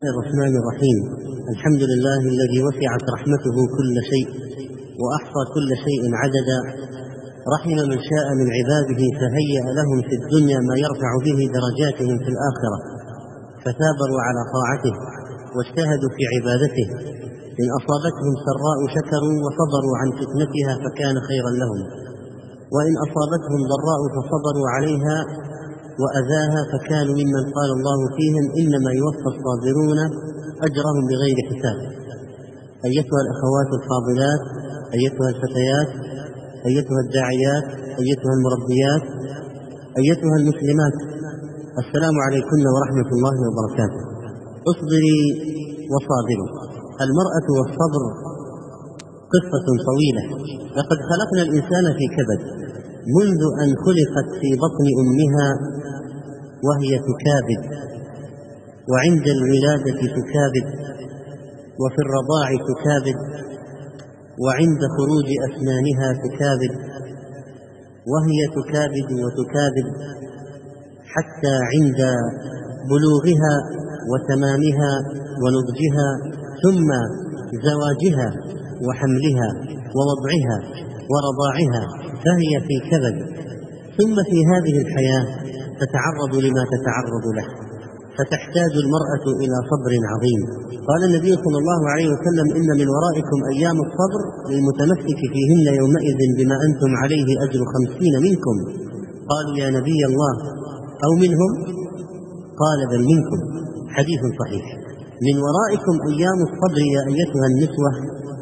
الرحمن الرحيم. الحمد لله الذي وسعت رحمته كل شيء وأحصى كل شيء عددا، رحم من شاء من عباده فهيأ لهم في الدنيا ما يرفع به درجاتهم في الآخرة، فثابروا على طاعته واجتهدوا في عبادته. إن أصابتهم سراء شكروا وصبروا عن فتنتها فكان خيرا لهم، وإن أصابتهم ضراء فصبروا عليها وأذاها فكانوا ممن قال الله فيهم إنما يوفى الصابرون أجرهم بغير حساب. أيتها الأخوات الفاضلات، أيتها الفتيات، أيتها الداعيات، أيتها المربيات، أيتها المسلمات، السلام عليكم ورحمة الله وبركاته. اصبري وصابروا. المرأة والصبر قصة طويلة. لقد خلقنا الإنسان في كبد منذ أن خلقت في بطن أمها وهي تكابد، وعند الولادة تكابد، وفي الرضاع تكابد، وعند خروج أسنانها تكابد، وهي تكابد وتكابد حتى عند بلوغها وتمامها ونضجها، ثم زواجها وحملها ووضعها ورضاعها، فهي في كبد. ثم في هذه الحياة تتعرض لما تتعرض له، فتحتاج المرأة إلى صبر عظيم. قال النبي صلى الله عليه وسلم: إن من ورائكم أيام الصبر للمتمسك فيهن يومئذ بما أنتم عليه أجر 50 منكم. قالوا: يا نبي الله أو منهم؟ قال: بل منكم. حديث صحيح. من ورائكم أيام الصبر يا أيتها النسوة،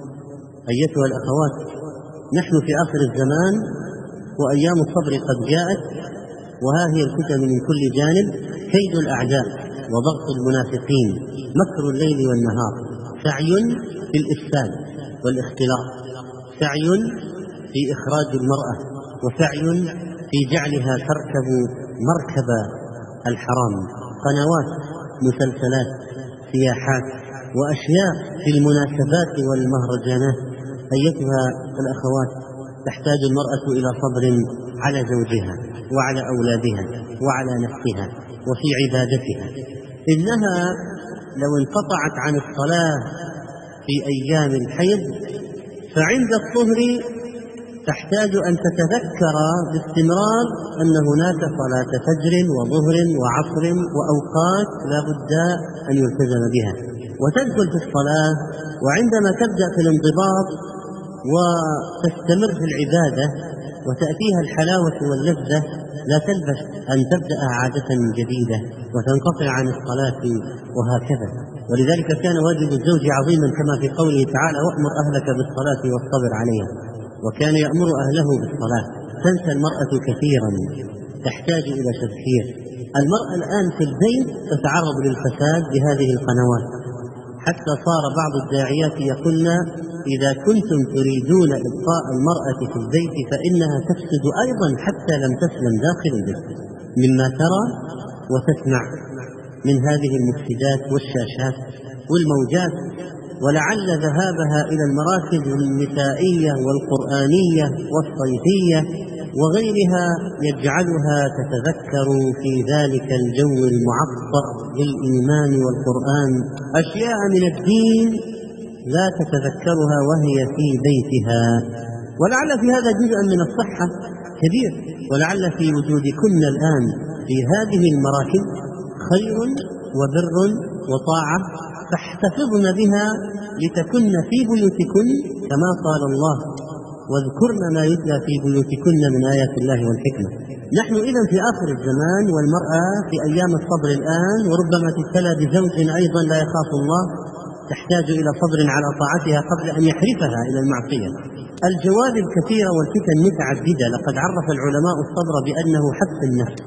أيتها الأخوات. نحن في آخر الزمان وأيام الصبر قد جاءت، وها هي الفتن من كل جانب، كيد الأعداء وضغط المنافقين، مكر الليل والنهار، سعي في الإفساد والاختلاط، سعي في إخراج المرأة، وسعي في جعلها تركب مركب الحرام، قنوات، مسلسلات، سياحات، وأشياء في المناسبات والمهرجانات. أيتها الأخوات، تحتاج المرأة إلى صبر على زوجها وعلى أولادها وعلى نفسها وفي عبادتها. إنها لو انقطعت عن الصلاة في أيام الحيض فعند الطهر تحتاج أن تتذكر باستمرار أن هناك صلاة فجر وظهر وعصر وأوقات لا بد أن يلتزم بها، وتدخل في الصلاة. وعندما تبدأ في الانضباط وتستمر في العبادة وتأتيها الحلاوة واللذة، لا تلبث أن تبدأ عادة جديدة وتنقطع عن الصلاة، وهكذا. ولذلك كان واجب الزوج عظيما كما في قوله تعالى: وأمر أهلك بالصلاة واصطبر عليها. وكان يأمر أهله بالصلاة. تنسى المرأة كثيرا، تحتاج إلى تذكير. المرأة الآن في البيت تتعرض للفساد بهذه القنوات، حتى صار بعض الداعيات يقولن: إذا كنتم تريدون إبقاء المرأة في البيت فإنها تفسد أيضا حتى لم تسلم داخل البيت، مما ترى وتسمع من هذه المفسدات والشاشات والموجات. ولعل ذهابها إلى المراكز النسائية والقرآنية والصيفية وغيرها يجعلها تتذكر في ذلك الجو المعطر بالإيمان والقرآن أشياء من الدين لا تتذكرها وهي في بيتها. ولعل في هذا جزء من الصحة كبير، ولعل في وجودكن الآن في هذه المراكز خير وبر وطاعة، فاحتفظن بها لتكن في بيوتكن كما قال الله: واذكرن ما يتلى في بيوتكن من آيات الله والحكمة. نحن إذن في آخر الزمان، والمرأة في أيام الصبر الآن، وربما تبتلى بزوج أيضا لا يخاف الله، تحتاج إلى صبر على طاعتها قبل أن يحرفها إلى المعصية. الجوانب كثيرة والفتن متعددة. لقد عرف العلماء الصبر بأنه حبس النفس،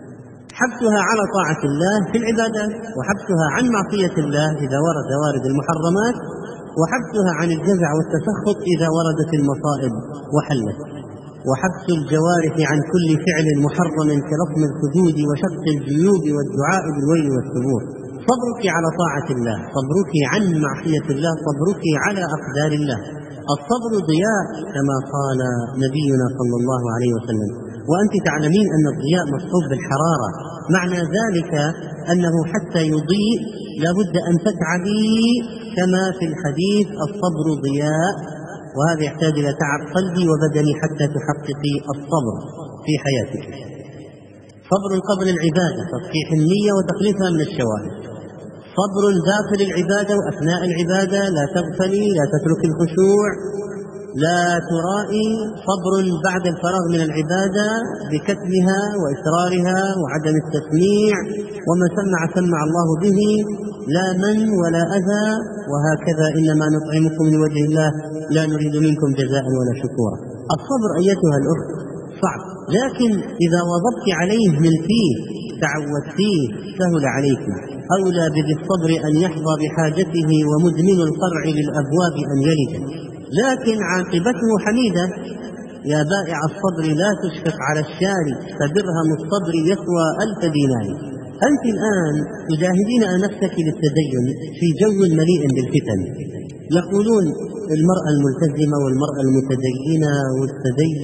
حبسها على طاعة الله في العبادات، وحبسها عن معصية الله إذا وارد المحرمات، وحبسها عن الجزع والتسخط إذا وردت المصائب وحلت، وحبس الجوارح عن كل فعل محرم كلطم الخدود وشق الجيوب والدعاء بالويل والثبور. صبرك على طاعة الله، صبرك عن معصية الله، صبرك على أقدار الله. الصبر ضياء كما قال نبينا صلى الله عليه وسلم: وأنت تعلمين أن الضياء مصحوب بالحرارة، معنى ذلك أنه حتى يضيء لابد أن تتعبي، كما في الحديث الصبر ضياء، وهذا يحتاج إلى تعب قلبي وبدني حتى تحققي الصبر في حياتك. صبر قبل العبادة، تصحيح النية وتخليصها من الشوائب. صبر داخل العبادة وأثناء العبادة، لا تغفلي، لا تترك الخشوع، لا ترائي. صبر بعد الفراغ من العبادة بكتمها وإسرارها وعدم التسميع، ومن سمع الله به لا من ولا أذى، وهكذا إنما نطعمكم لوجه الله لا نريد منكم جزاء ولا شكورا. الصبر أيتها الأخت صعب، لكن إذا وظبت عليه من فيه تعود فيه سهل عليك. أولى بذي الصبر أن يحظى بحاجته ومدمن القرع للأبواب أن يلج، لكن عاقبته حميدة. يا بائع الصبر لا تشفق على الشاري، فدرهم الصبر يسوى 1000 دينار. أنت الآن تجاهدين نفسك للتدين في جو مليء بالفتن. يقولون المرأة الملتزمة والمرأة المتدينة والتدين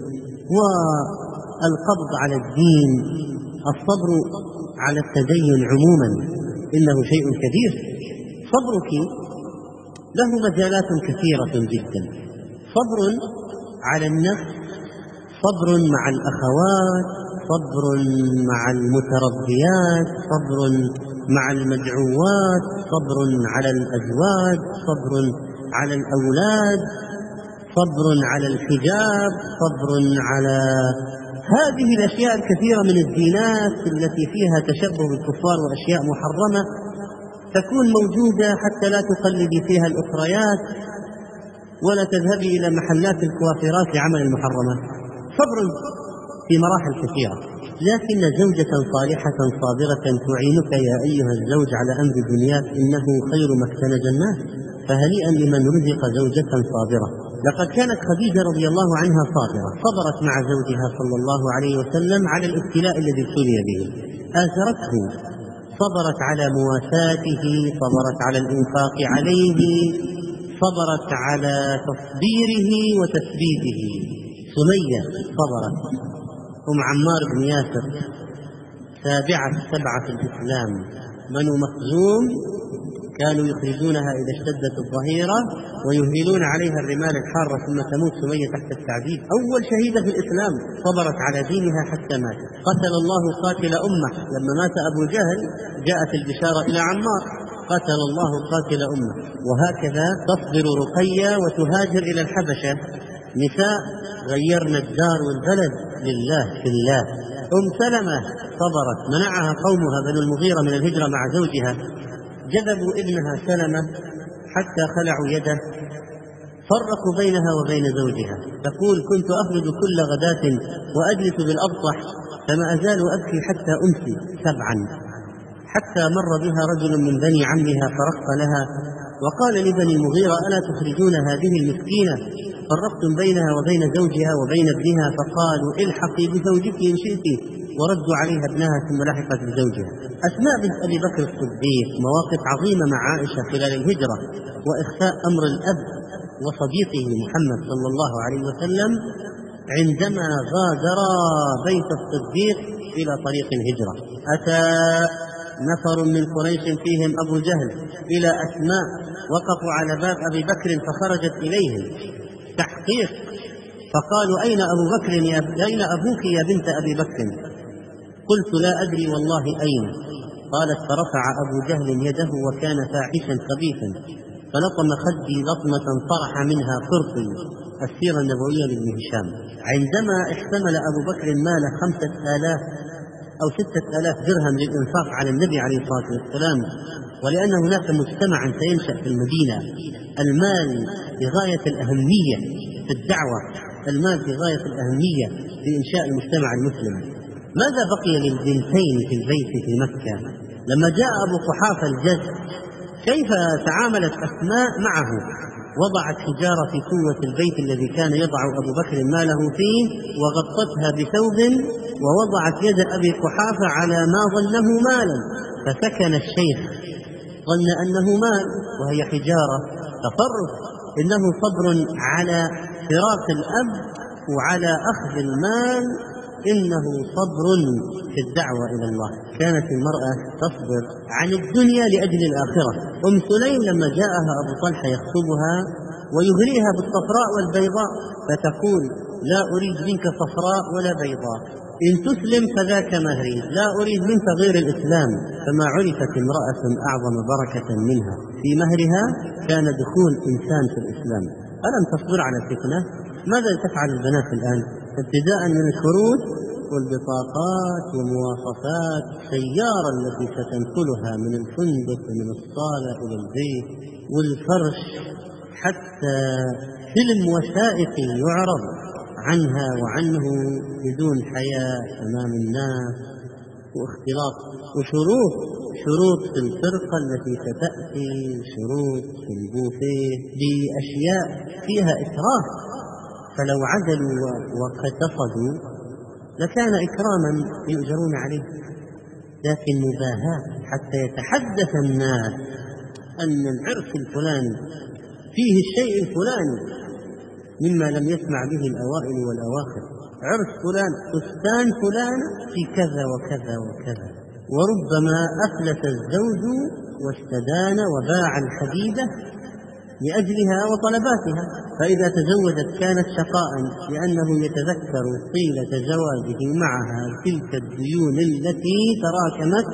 والقبض على الدين. الصبر على التدين عموما إنه شيء كبير. صبرك له مجالات كثيرة جدا. صبر على النفس، صبر مع الأخوات، صبر مع المتربيات، صبر مع المدعوات، صبر على الأزواج، صبر على الأولاد، صبر على الحجاب، صبر على هذه الأشياء الكثيرة من الزينات التي فيها تشبه بالكفار وأشياء محرمة تكون موجودة حتى لا تقلدي فيها الأخريات ولا تذهبي إلى محلات الكوافرات لعمل المحرمات. صبر في مراحل كثيرة، لكن زوجة صالحة صابرة تعينك يا أيها الزوج على أمر دنياك إنه خير ما اكتنج الناس، فهنيئا لمن رزق زوجة صابرة. لقد كانت خديجة رضي الله عنها صابرة، صبرت مع زوجها صلى الله عليه وسلم على الابتلاء الذي ابتلي به، آثرته، صبرت على مواساته، صبرت على الإنفاق عليه، صبرت على تصبيره وتثبيته. سمية صبرت، أم عمار بن ياسر، سابعة 7 في الإسلام، بنو مخزوم كانوا يخرجونها إذا اشتدت الظهيرة ويهيلون عليها الرمال الحارة ثم تموت سمية تحت التعذيب. أول شهيدة في الإسلام، صبرت على دينها حتى ماتت. قتل الله قاتل أمه، لما مات أبو جهل جاءت البشارة إلى عمار، قتل الله قاتل أمه. وهكذا تصبر رقية وتهاجر إلى الحبشة، نساء غيرنا الدار والبلد لله في الله. أم سلمة صبرت، منعها قومها بنو المغيرة من الهجرة مع زوجها، جذبوا ابنها سلمة حتى خلعوا يده، فرقوا بينها وبين زوجها. تقول كنت أخرج كل غداة وأجلس بالأبطح فما أزال أبكي حتى أمسي 7، حتى مر بها رجل من بني عمها فرق لها وقال لبني المغيرة ألا تخرجون هذه المسكينة؟ فرقتم بينها وبين زوجها وبين ابنها، فقالوا الحقي بزوجك إن شئت، وردوا عليها ابنها ثم لحقت بزوجها. أسماء بنت أبي بكر الصديق مواقف عظيمة مع عائشة خلال الهجرة وإخفاء أمر الأب وصديقه محمد صلى الله عليه وسلم عندما غادرا بيت الصديق إلى طريق الهجرة. أتى نفر من قريش فيهم أبو جهل إلى أسماء، وقفوا على باب أبي بكر فخرجت إليهم تحقيق، فقالوا أين أبو بكر أين أبوك يا بنت أبي بكر؟ قلت لا أدري والله أين. قالت فرفع أبو جهل يده وكان فاحشا خبيثا فلطم خدي لطمة طرح منها قرطي. السيرة النبوية لابن هشام. عندما احتمل أبو بكر مال 5000 أو 6000 درهم للإنفاق على النبي عليه الصلاة والسلام، ولأن هناك مجتمعا سينشأ في المدينة، المال بغاية الأهمية في الدعوة، المال بغاية الأهمية في إنشاء المجتمع المسلم. ماذا بقي للبنتين في البيت في مكة؟ لما جاء أبو قحافة الجد كيف تعاملت أسماء معه؟ وضعت حجارة في قوة البيت الذي كان يضع أبو بكر ماله فيه وغطتها بثوب، ووضعت يد أبي قحافة على ما ظنه مالا، فسكن الشيخ ظن أنه مال وهي حجارة. تصرف، إنه صبر على فراق الأب وعلى أخذ المال إنه صبر في الدعوة إلى الله. كانت المرأة تصبر عن الدنيا لأجل الآخرة. أم سليم لما جاءها أبو طلحة يخطبها ويغريها بالصفراء والبيضاء فتقول: لا أريد منك صفراء ولا بيضاء، إن تسلم فذاك مهري، لا أريد منك غير الإسلام. فما عرفت امرأة أعظم بركة منها في مهرها كان دخول إنسان في الإسلام. ألم تصبر على الفتنة؟ ماذا تفعل البنات الآن؟ ابتداء من الشروط والبطاقات ومواصفات السيارة التي ستنقلها من الفندق ومن الصالة إلى البيت والفرش، حتى فيلم وثائقي يعرض عنها وعنه بدون حياء أمام الناس، واختلاط وشروط في الفرقة التي ستأتي، شروط في البوفيه بأشياء فيها إسراف. فلو عدلوا واقتصدوا لكان إكراما يؤجرون عليه، لكن مباهاة حتى يتحدث الناس أن العرس الفلاني فيه الشيء الفلاني مما لم يسمع به الأوائل والأواخر، عرس فلان فستان فلان في كذا وكذا وكذا، وربما أفلت الزوج واستدان وباع الحديدة لأجلها وطلباتها، فإذا تزوجت كانت شقاء لأنه يتذكر طيلة زواجه معها تلك الديون التي تراكمت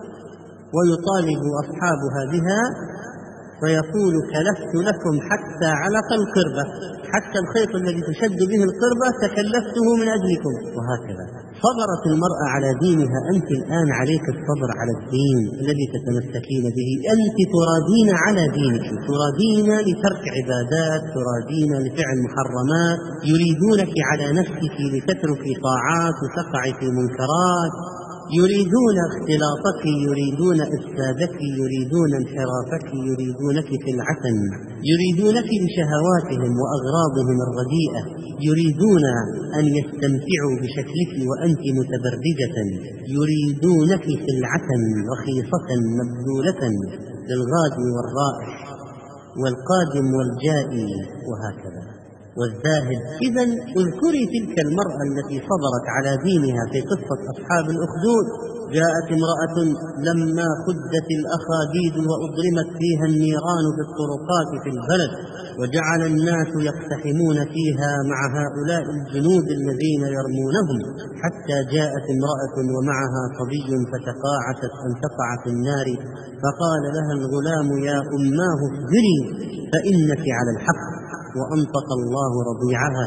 ويطالب أصحابها بها، فيقول: كلفت لكم حتى علق القربة، حتى الخيط الذي تشد به القربة تكلفته من أجلكم. وهكذا صبرت المرأة على دينها. أنت الآن عليك الصبر على الدين الذي تتمسكين به. أنت ترادين على دينك، ترادين لترك عبادات، ترادين لفعل محرمات، يريدونك على نفسك لتتركي طاعات وتقعي في منكرات، يريدون اختلاطك، يريدون إفسادك، يريدون انحرافك، يريدونك في العتم، يريدونك بشهواتهم وأغراضهم الرديئة، يريدون أن يستمتعوا بشكلك وأنت متبرجة، يريدونك في العتم رخيصة مبذولة للغادي والرائح والقادم والجائي وهكذا والذاهب. إذن اذكري تلك المرأة التي صبرت على دينها في قصة أصحاب الأخدود. جاءت امرأة لما خدت الأخاديد وأضرمت فيها النيران في الطرقات في البلد، وجعل الناس يقتحمون فيها مع هؤلاء الجنود الذين يرمونهم، حتى جاءت امرأة ومعها صبي فتقاعست أن تقع في النار، فقال لها الغلام: يا أماه اصبري فإنك على الحق، وأنطق الله رضيعها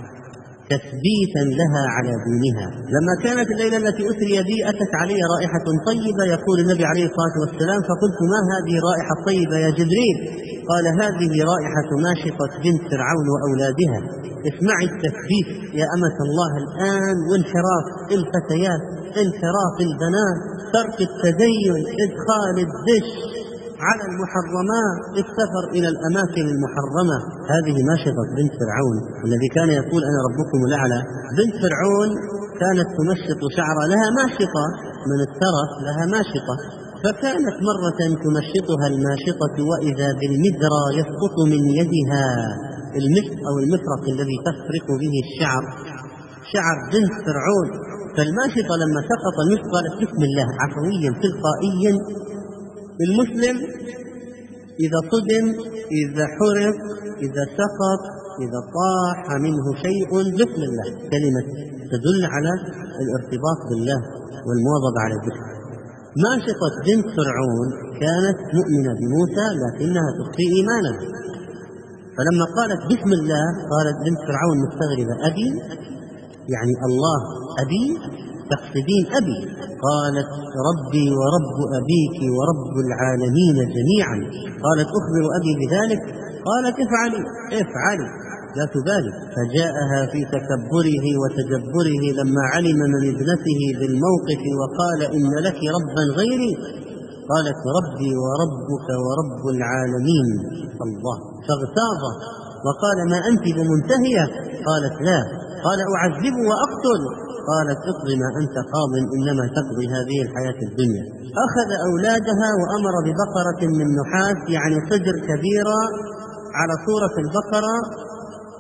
تثبيتا لها على دينها. لما كانت الليلة التي أسري بي أتت علي رائحة طيبة، يقول النبي عليه الصلاة والسلام: فقلت: ما هذه الرائحة الطيبة يا جبريل؟ قال: هذه رائحة ماشطة بنت فرعون وأولادها. اسمعي التثبيت يا أمة الله الآن، وانحراف الفتيات، انحراف البنات، ترك التدين، إدخال الدش على المحرمات، السفر إلى الأماكن المحرمة. هذه ماشطة بنت فرعون الذي كان يقول: أنا ربكم الأعلى. بنت فرعون كانت تمشط شعرها، لها ماشطة من الترف، لها ماشطة، فكانت مرة تمشطها الماشطة وإذا بالمدرى يسقط من يدها المسك أو المفرق الذي تفرق به الشعر، شعر بنت فرعون. فالماشطة لما سقط المسك قالت: بسم الله، عفويا تلقائيا. المسلم إذا صدم، إذا حرق، إذا سقط، إذا طاح منه شيء، بسم الله، كلمة تدل على الارتباط بالله والمواظبة على الذكر. ماشطة بنت فرعون كانت مؤمنة بموسى لكنها تخفي إيمانها، فلما قالت بسم الله قالت بنت فرعون مستغربة: أبي؟ يعني الله أبي؟ تقصدين أبي؟ قالت: ربي ورب أبيك ورب العالمين جميعا. قالت: أخبر أبي بذلك؟ قالت: افعلي لا تبالي. فجاءها في تكبره وتجبره لما علم من ابنته بالموقف وقال: إن لك ربا غيري؟ قالت: ربي وربك ورب العالمين. الله، فاغتاظ وقال: ما أنت بمنتهية؟ قالت: لا. قال: أعذب وأقتل؟ قالت: اقضي ما أنت قاض، إنما تقضي هذه الحياة الدنيا. أخذ أولادها وأمر ببقرة من نحاس، يعني صدر كبيرة على صورة البقرة،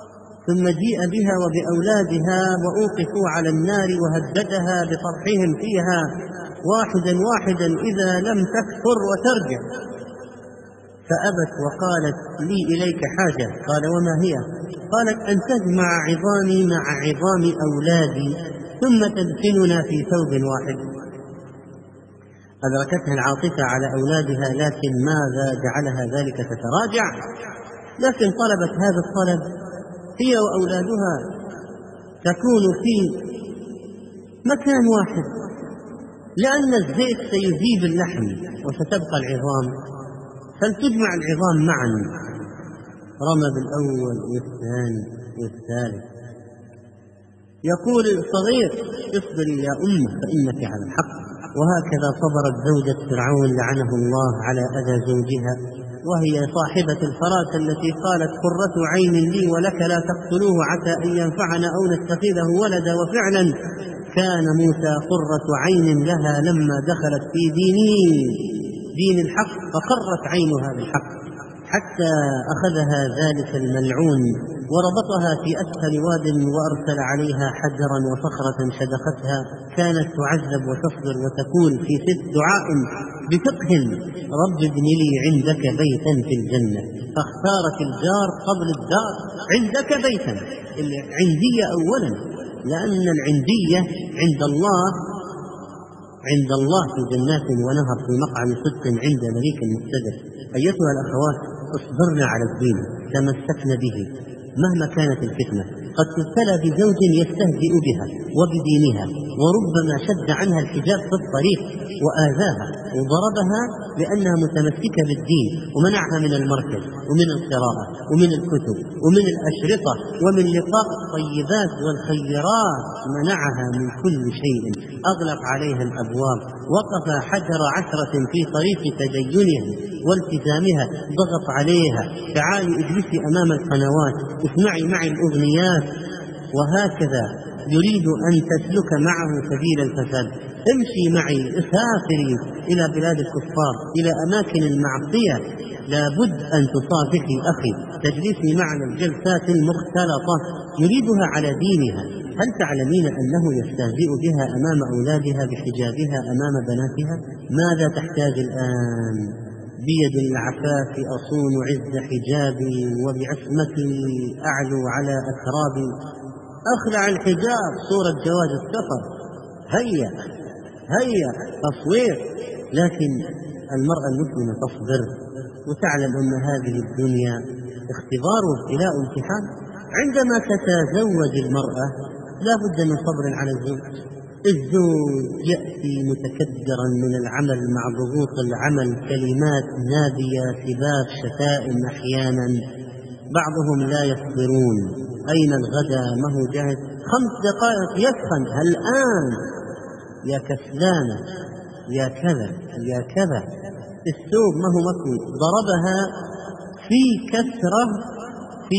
ثم جيء بها وبأولادها وأوقفوا على النار وهددها بطرحهم فيها واحدا واحدا إذا لم تكفر وترجع، فأبت وقالت لي إليك حاجة. قال وما هي؟ قالت أن تجمع عظامي مع عظام أولادي ثم تدفننا في ثوب واحد. أدركتها العاطفة على أولادها، لكن ماذا جعلها ذلك تتراجع؟ لكن طلبت هذا الطلب هي وأولادها تكون في مكان واحد، لأن الزيت سيذيب اللحم وستبقى العظام، فلتجمع العظام معا. رمى بالأول والثاني والثالث. يقول الصغير اصبري يا أمه فإنك على الحق. وهكذا صبرت زوجة فرعون لعنه الله على أذى زوجها، وهي صاحبة الفراسة التي قالت قرة عين لي ولك لا تقتلوه عسى أن ينفعنا أو نتخذه ولدا. وفعلا كان موسى قرة عين لها لما دخلت في دين الحق، فقرت عينها بالحق حتى أخذها ذلك الملعون وربطها في أسفل واد وأرسل عليها حجرا وصخرة شدختها. كانت تعذب وتصبر وتقول في دعاء بفقه رب ابن لي عندك بيتا في الجنة، فاختارت الجار قبل الدار. عندك بيتا، العندية أولا، لأن العندية عند الله في جنات ونهر في مقعد صدق عند مليك مقتدر. أيتها الأخوات، اصبرنا على الدين، تمسكنا به مهما كانت الفتنة. قد تبتلى بزوج يستهزئ بها وبدينها، وربما شد عنها الحجاب في الطريق وآذاها وضربها لأنها متمسكة بالدين، ومنعها من المركز ومن القراءة ومن الكتب ومن الأشرطة ومن لقاء الطيبات والخيرات، منعها من كل شيء، أغلق عليها الأبواب، وقف حجر عثرة في طريق تدينها والتزامها، ضغط عليها تعالي اجلسي أمام القنوات، اسمعي معي الأغنيات. وهكذا يريد أن تسلك معه سبيل الفساد. امشي معي، اسافري إلى بلاد الكفار، إلى أماكن المعصية، لابد أن تصافحي أخي، تجلسي معنا الجلسات المختلطة. يريدها على دينها. هل تعلمين أنه يستهزئ بها أمام أولادها بحجابها أمام بناتها؟ ماذا تحتاج الآن؟ بيد العفاف أصون عز حجابي، وبعصمتي أعلو على أترابي. أخلع الحجاب، صورة جواز السفر، هيا تصوير. لكن المرأة المسلمة تصبر وتعلم أن هذه الدنيا اختبار وابتلاء وامتحان. عندما تتزوج المرأة لا بد من صبر على الزوج يأتي متكدرا من العمل مع ضغوط العمل، كلمات نابية، سباب، شتائم، أحيانا بعضهم لا يصبرون. أين الغداء؟ ما هو جاهز، 5 دقائق يسخن، الآن يا كسلانة، يا كذا، الثوب ما هو مكوي. ضربها في كسرة في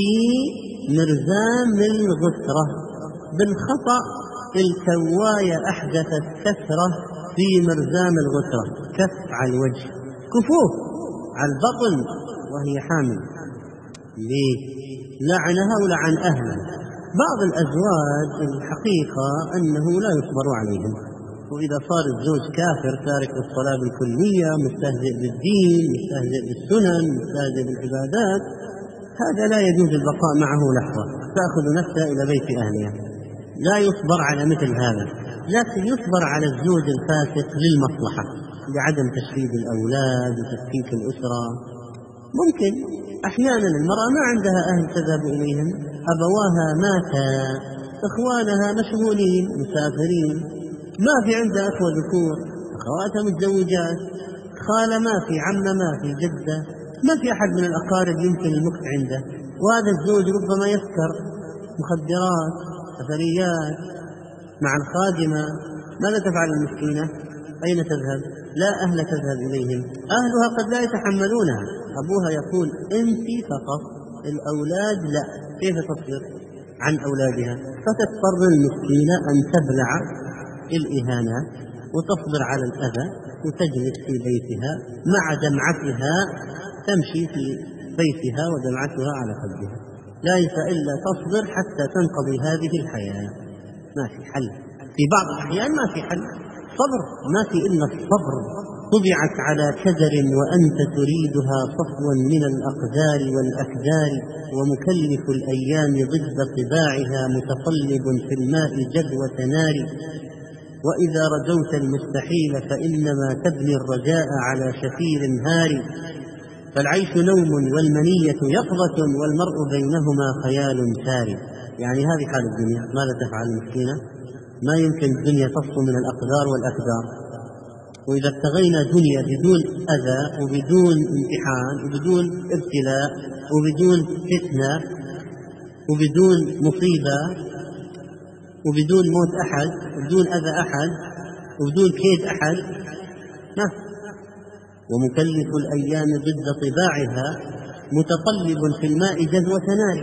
مرزام الغسرة بالخطأ، الكواية أحدثت كسرة في مرزام الغسرة، كف على الوجه، كفوف على البطن وهي حامل. ليه؟ لعنها ولعن أهلها. بعض الأزواج الحقيقة أنه لا يصبر عليهم، وإذا صار الزوج كافر تارك الصلاة بالكلية، مستهزئ بالدين، مستهزئ بالسنن، مستهزئ بالعبادات، هذا لا يجوز البقاء معه لحظة، تأخذ نفسها إلى بيت أهلها. لا يصبر على مثل هذا، لكن يصبر على الزوج الفاسق للمصلحة، لعدم تشريد الأولاد وتفكيك الأسرة. ممكن أحيانا المرأة ما عندها أهل تذهب إليهم، أبواها ماتا، إخوانها مشغولين مسافرين، ما في عندها أخوة ذكور، أخواتها متزوجات، خالة ما في، عمة ما في، جدة ما في، أحد من الأقارب يمكن المكت عنده. وهذا الزوج ربما يسكر مخدرات، سفريات مع الخادمة. ماذا تفعل المسكينة؟ أين تذهب؟ لا أهل تذهب إليهم، أهلها قد لا يتحملونها. أبوها يقول أنت فقط، الأولاد لا، كيف تصبر عن أولادها؟ فتضطر المسكينة أن تبلع الإهانات وتصبر على الأذى وتجلس في بيتها مع دمعتها، تمشي في بيتها ودمعتها على خدها. ليس إلا تصبر حتى تنقضي هذه الحياة. ما في حل، في بعض الأحيان ما في حل، صبر، ما في إلا الصبر. طبعت على كدر وأنت تريدها صفوا من الأقدار والأكدار، ومكلف الأيام ضد طباعها متقلب في الماء جذوة نار. وإذا رجوت المستحيل فإنما تبني الرجاء على شفير هار. فالعيش نوم والمنية يقظة والمرء بينهما خيال ساري. يعني هذه حال الدنيا، ماذا تفعل المسكينة؟ ما يمكن الدنيا تصفو من الأقدار والأكدار. وإذا ابتغينا دنيا بدون أذى وبدون امتحان وبدون ابتلاء وبدون فتنة وبدون مصيبة وبدون موت أحد وبدون أذى أحد وبدون كيد أحد، ما. ومكلف الأيام ضد طباعها متقلب في الماء جذوة نار.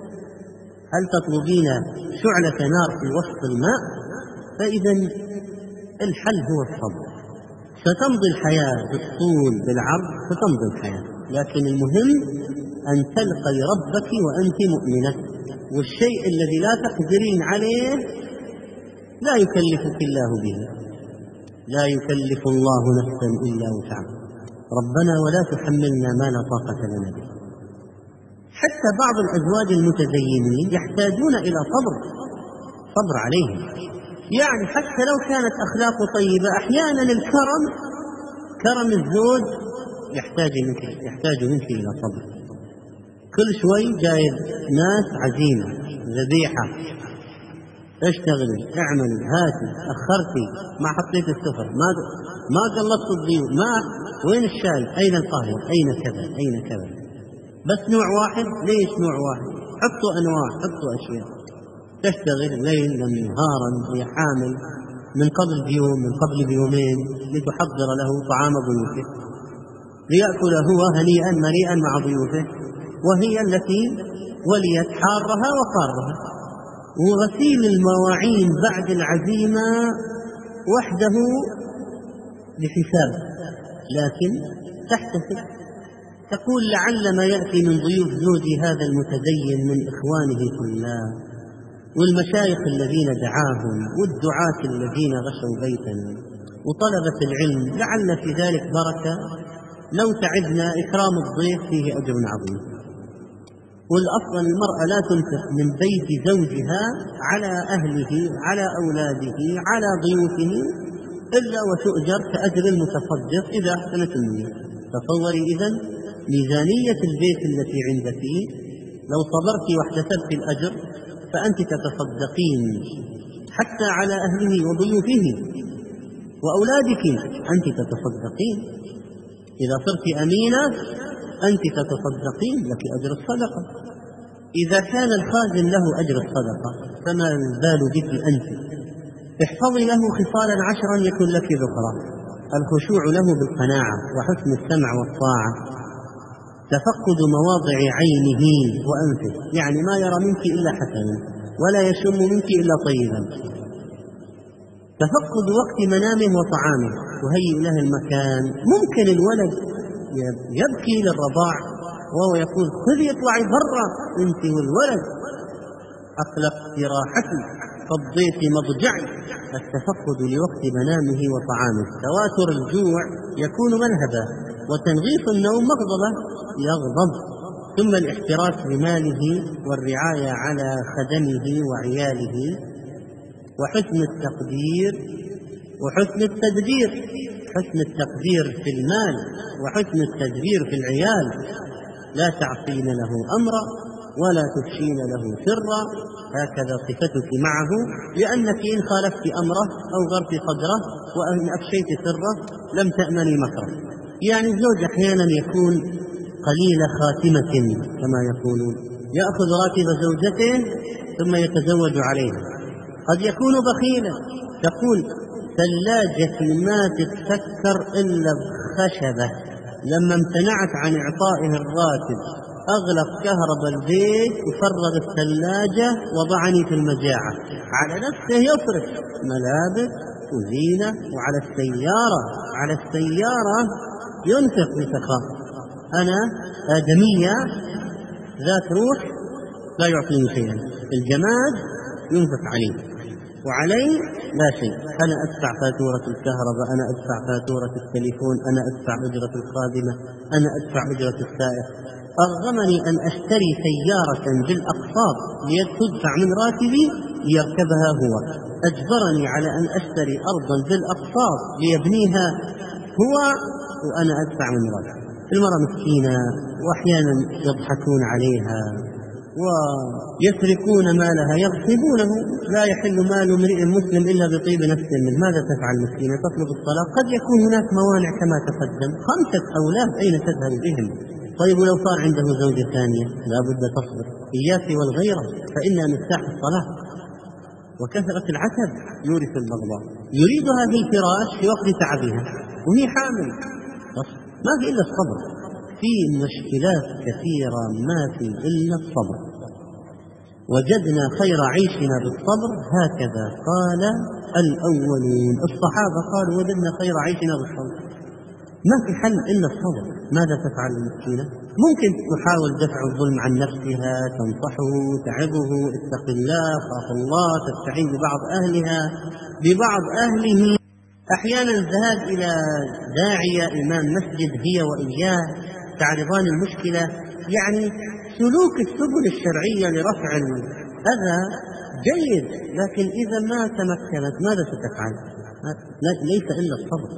هل تطلبين شعلة نار في وسط الماء؟ فإذا الحل هو الصبر. ستمضي الحياة بالطول بالعرض، ستمضي الحياة، لكن المهم أن تلقي ربك وأنت مؤمنة. والشيء الذي لا تقدرين عليه لا يكلفك الله به، لا يكلف الله نفسا إلا وسعها. ربنا ولا تحملنا ما لا طاقة لنا به. حتى بعض الأزواج المتدينين يحتاجون إلى صبر عليهم. يعني حتى لو كانت أخلاقه طيبة، أحيانا الكرم، كرم الزوج يحتاج منك إلى صبر. كل شوي جايب ناس عزيمة ذبيحة، اشتغلي، اعملي، هاتي، أخرتي، ما حطيت السفر، ما قلصت الضيوف، ما وين الشاي، أين القهوة، أين كذا، أين كذا. بس نوع واحد، ليش نوع واحد؟ حطوا أنواع، حطوا أشياء. تشتغل ليلا نهارا وهي حامل من قبل بيوم، من قبل بيومين، لتحضر له طعام ضيوفه ليأكل هو هنيئا مريئا مع ضيوفه، وهي التي وليت حارها وقارها. وغسيل المواعين بعد العزيمة وحده بحساب، لكن تحتسب، تقول لعل ما يأتي من ضيوف زوجي هذا المتدين من إخوانه في الله والمشايخ الذين دعاهم والدعاة الذين غشوا بيتنا وطلبة العلم، لعل في ذلك بركة، لو تعبنا إكرام الضيف فيه أجر عظيم. والأصل المرأة لا تنفق من بيت زوجها على أهله، على أولاده، على ضيوفه، إلا وتؤجر كأجر المتصدق إذا أحسنت النية. تصوري إذن ميزانية البيت التي عندك، لو صبرت واحتسبت الأجر فأنت تتصدقين حتى على أهله وضيوفه وأولادك، أنت تتصدقين. إذا صرت أمينة أنت تتصدقين، لك أجر الصدقة. إذا كان الخازن له أجر الصدقة فما البال بك أنت؟ احفظي له خصالا 10 يكن لك ذخرا: الخشوع له بالقناعة وحسن السمع والطاعة، تفقد مواضع عينه وأنفه، يعني ما يرى منك إلا حسنا ولا يشم منك إلا طيبا، تفقد وقت منامه وطعامه، وهيئ له المكان. ممكن الولد يبكي للرضاع وهو يقول خذي اطلعي برا انت والولد، أقلقت راحتي، فضيت مضجعي. التفقد لوقت منامه وطعامه. تواتر الجوع يكون ملهبا، وتنغيص النوم مغضبة يغضب. ثم الاحتراس بماله والرعاية على خدمه وعياله، وحسن التقدير وحسن التدبير. حسن التقدير في المال وحسن التدبير في العيال. لا تعصين له أمرا ولا تفشين له سرا، هكذا صفتك معه، لأنك إن خالفت أمره أو غرت صدره وإن أفشيت سره لم تأمني مكره. يعني الزوج أحيانا يكون قليل خاتمة كما يقولون، يأخذ راتب زوجته ثم يتزوج عليها. قد يكون بخيلا، تقول ثلاجتي ما تتسكر إلا بخشبة، لما امتنعت عن إعطائه الراتب أغلق كهرباء البيت وفرغ الثلاجة وضعني في المجاعة. على نفسه يصرف ملابس وزينة، وعلى السيارة ينفق بسخاء. أنا آدمية ذات روح لا يعطيني شيئا. الجماد ينفق عليه، وعلي لا شيء. أنا أدفع فاتورة الكهرباء، أنا أدفع فاتورة التليفون، أنا أدفع أجرة الخادمة، أنا أدفع أجرة السائق. أرغمني أن أشتري سيارة بالأقساط لتدفع من راتبي ليركبها هو، أجبرني على أن أشتري أرضا بالأقساط ليبنيها هو وأنا أدفع من راتبي. المرأة مسكينة وأحيانا يضحكون عليها ويسرقون مالها، يغصبونه. لا يحل مال امرئ مسلم إلا بطيب نفس منه. ماذا تفعل مسكينة؟ تطلب الطلاق. قد يكون هناك موانع كما تقدم، 5 أولاد أين تذهب بهم؟ طيب ولو صار عنده زوجة ثانية لا بد تصبر. إياك والغيرة فإنها مفتاح الطلاق، وكثرة العتب يورث البغضاء. يريدها في الفراش في وقت تعبها وهي حامل، ما في إلا الصبر. في مشكلات كثيرة ما في إلا الصبر. وجدنا خير عيشنا بالصبر، هكذا قال الأولون. الصحابة قالوا وجدنا خير عيشنا بالصبر. ما في حل إلا الصبر. ماذا تفعل المسكينة؟ ممكن تحاول دفع الظلم عن نفسها، تنصحه، تعظه، اتق الله، خاف الله، تستعين ببعض أهله. أحيانا الذهاب إلى داعية إمام مسجد هي وإياه تعرضان المشكلة، يعني سلوك السبل الشرعية لرفع الأذى جيد، لكن إذا ما تمكنت ماذا ستفعل؟ ليس إلا الصبر،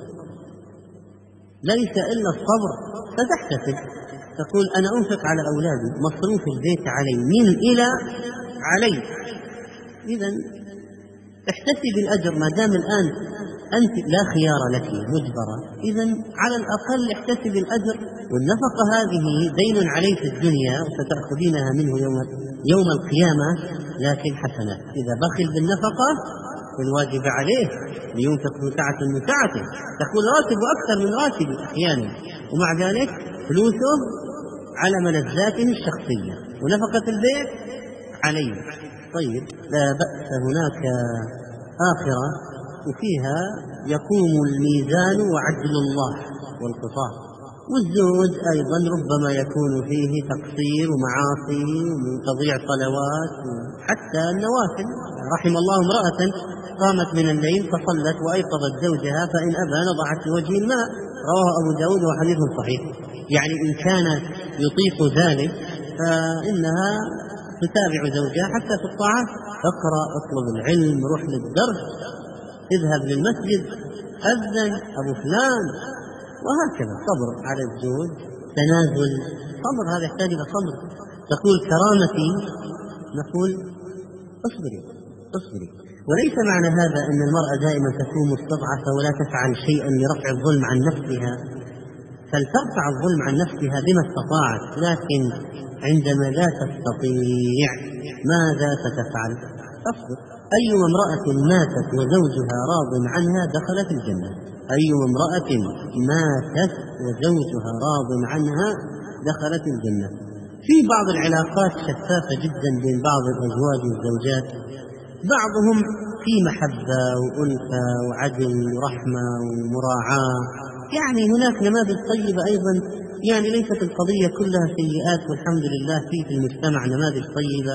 ليس إلا الصبر. فتحتسب، تقول أنا أنفق على أولادي، مصروف البيت علي، من إلى علي. إذا احتسب الأجر. ما دام الآن أنت لا خيار لك، مجبرة، إذا على الأقل احتسب الأجر. والنفقة هذه دين عليك في الدنيا وستأخذينها منه يوم القيامة، لكن حسنات. إذا بخل بالنفقة الواجب عليه لينفق ذو سعة من سعته. تقول راتبه أكثر من راتبي أحيانا، ومع ذلك فلوسه على ملذاته الشخصية ونفقة البيت عليه. طيب لا بأس، هناك آخرة وفيها يقوم الميزان وعدل الله والقصاص. والزوج أيضا ربما يكون فيه تقصير ومعاصي وتضييع صلوات حتى النوافل. رحم الله امرأة قامت من الليل فصلت وأيقظت زوجها فإن أبى نضعت في وجه الماء، رواه أبو داود وحديث صحيح. يعني إن كان يطيق ذلك فإنها تتابع زوجها حتى في الطاعات. اقرأ، اطلب العلم، روح للدرس، اذهب للمسجد، أذن أبو فلان، وهكذا. صبر على الزوج، تنازل، صبر. هذا يحتاج إلى صبر. تقول كرامتي، نقول اصبري. وليس معنى هذا أن المرأة دائما تكون مستضعفة ولا تفعل شيئا لرفع الظلم عن نفسها، فلترفع الظلم عن نفسها بما استطاعت، لكن عندما لا تستطيع ماذا ستفعل؟ تصبر. أيما امرأة ماتت وزوجها راض عنها دخلت الجنة. أيما امرأة ماتت وزوجها راض عنها دخلت الجنة. في بعض العلاقات شفافة جدا بين بعض الأزواج والزوجات، بعضهم في محبة وألفة وعدل ورحمة ومراعاة. يعني هناك نماذج طيبة أيضا، يعني ليست القضية كلها سيئات، والحمد لله في المجتمع نماذج طيبة.